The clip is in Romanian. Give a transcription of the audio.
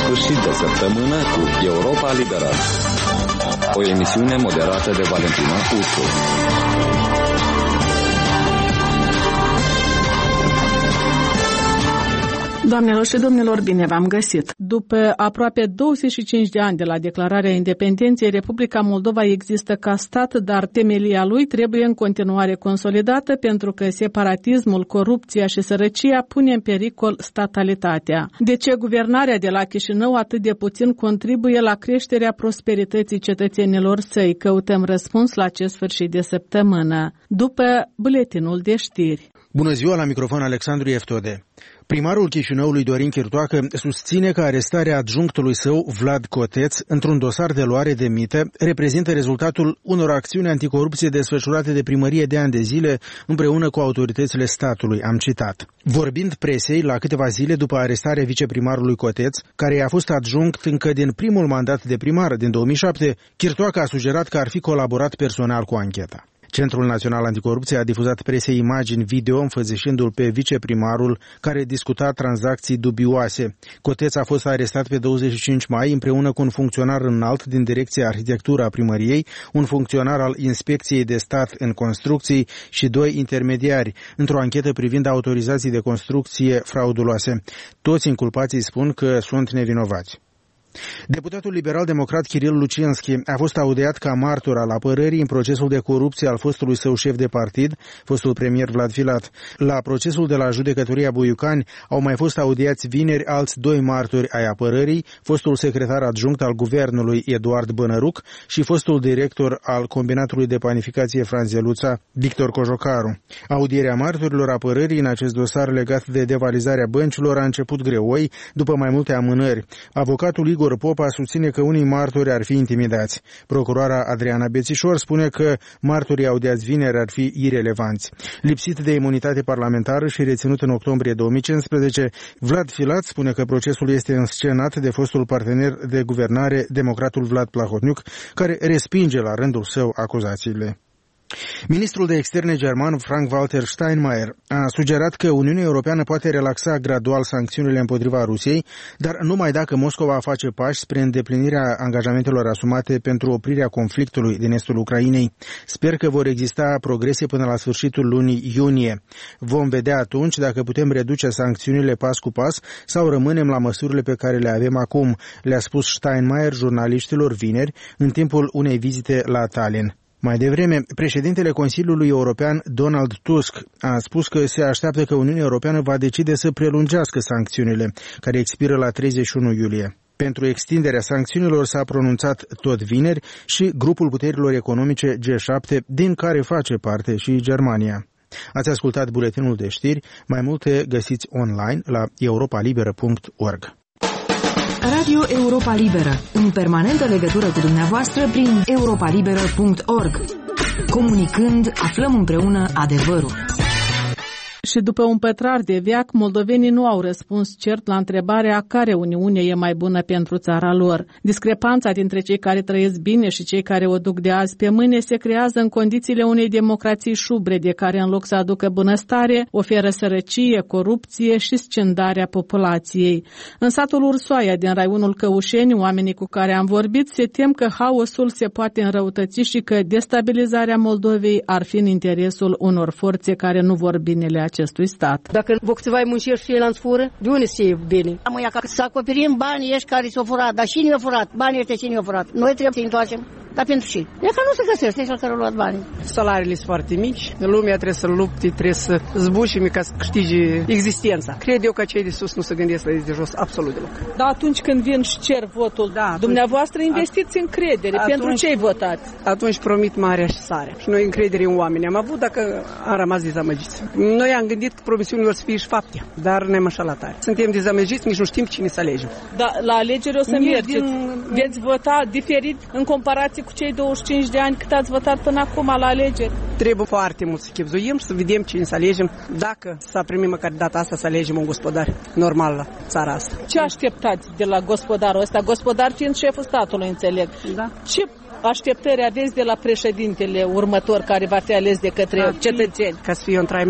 sfârșit de săptămână cu Europa Liberă. O emisiune moderată de Valentina Ursu. Doamnelor și domnilor, bine v-am găsit! După aproape 25 de ani de la declararea independenței, Republica Moldova există ca stat, dar temelia lui trebuie în continuare consolidată pentru că separatismul, corupția și sărăcia pune în pericol statalitatea. De ce guvernarea de la Chișinău atât de puțin contribuie la creșterea prosperității cetățenilor săi? Căutăm răspuns la acest sfârșit de săptămână, după buletinul de știri. Bună ziua, la microfon Alexandru Eftode. Primarul Chișinăului, Dorin Chirtoacă, susține că arestarea adjunctului său, Vlad Coteț, într-un dosar de luare de mită, reprezintă rezultatul unor acțiuni anticorupție desfășurate de primărie de ani de zile împreună cu autoritățile statului, am citat. Vorbind presei, la câteva zile după arestarea viceprimarului Coteț, care i-a fost adjunct încă din primul mandat de primar din 2007, Chirtoacă a sugerat că ar fi colaborat personal cu ancheta. Centrul Național Anticorupție a difuzat presei imagini video înfățișându-l pe viceprimarul care discuta tranzacții dubioase. Coteț a fost arestat pe 25 mai împreună cu un funcționar înalt din Direcția Arhitectură a primăriei, un funcționar al Inspecției de Stat în Construcții și 2 intermediari, într-o anchetă privind autorizații de construcție frauduloase. Toți inculpații spun că sunt nevinovați. Deputatul liberal-democrat Kiril Lucienski a fost audiat ca martor al apărării în procesul de corupție al fostului său șef de partid, fostul premier Vlad Filat. La procesul de la judecătoria Buiucani au mai fost audiați vineri alți 2 martori ai apărării, fostul secretar adjunct al guvernului Eduard Bănăruc și fostul director al combinatului de panificație Franzeluța, Victor Cojocaru. Audierea martorilor apărării în acest dosar legat de devalizarea băncilor a început greoi după mai multe amânări. Avocatul Igor Popa susține că unii martori ar fi intimidați. Procuroara Adriana Bețișor spune că martorii audiați vineri ar fi irelevanți. Lipsit de imunitate parlamentară și reținut în octombrie 2015, Vlad Filat spune că procesul este înscenat de fostul partener de guvernare, democratul Vlad Plahotniuc, care respinge la rândul său acuzațiile. Ministrul de externe german Frank-Walter Steinmeier a sugerat că Uniunea Europeană poate relaxa gradual sancțiunile împotriva Rusiei, dar numai dacă Moscova face pași spre îndeplinirea angajamentelor asumate pentru oprirea conflictului din estul Ucrainei. Sper că vor exista progrese până la sfârșitul lunii iunie. Vom vedea atunci dacă putem reduce sancțiunile pas cu pas sau rămânem la măsurile pe care le avem acum, le-a spus Steinmeier jurnaliștilor vineri în timpul unei vizite la Tallinn. Mai devreme, președintele Consiliului European, Donald Tusk, a spus că se așteaptă că Uniunea Europeană va decide să prelungească sancțiunile, care expiră la 31 iulie. Pentru extinderea sancțiunilor s-a pronunțat tot vineri și grupul puterilor economice G7, din care face parte și Germania. Ați ascultat buletinul de știri, mai multe găsiți online la europalibera.org. Radio Europa Liberă, în permanentă legătură cu dumneavoastră prin europalibera.org. Comunicând, aflăm împreună adevărul. Și după un pătrar de veac, moldovenii nu au răspuns cert la întrebarea care Uniune e mai bună pentru țara lor. Discrepanța dintre cei care trăiesc bine și cei care o duc de azi pe mâine se creează în condițiile unei democrații șubrede care, în loc să aducă bunăstare, oferă sărăcie, corupție și scindarea populației. În satul Ursoaia din raionul Căușeni, oamenii cu care am vorbit se tem că haosul se poate înrăutăți și că destabilizarea Moldovei ar fi în interesul unor forțe care nu vor binele acestui stat. Dacă vocțivai muncești și el fură, de unde să iei bine? Am ca să acoperim banii ăștia care s-au furat, dar cine i-a furat? Banii ăștia cine i-a furat? Noi trebuie să-i întoarcem. Dar pentru ce? E că nu se găsește cel care a luat banii. Salariile sunt foarte mici, lumea trebuie să lupte, trebuie să zbușime ca să câștige existența. Cred eu că cei de sus nu se gândesc la de jos absolut deloc. Dar atunci când vin și cer votul, dumneavoastră investiți în credere. Pentru ce-i votați? Atunci promit marea și sarea. Și noi încredere în oameni am avut, dacă am rămas dezamăgiți. Noi am gândit că promisiunile vor să fie și fapte, dar ne-am înșelat tare. Suntem dezamăgiți, nici nu știm cine să alegem. Da, la alegeri o să mergeți. Veți vota diferit în comparație cu cei 25 de ani cât ați votat până acum la alegeri? Trebuie foarte mult să chipzuim și să vedem cine să alegem, dacă să primim măcar data asta să alegem un gospodar normal la țara asta. Ce așteptați de la gospodarul ăsta? Gospodar fiind șeful statului, înțeleg. Da. Ce așteptări aveți de la președintele următor care va fi ales de către cetățeni? Ca să fie un trai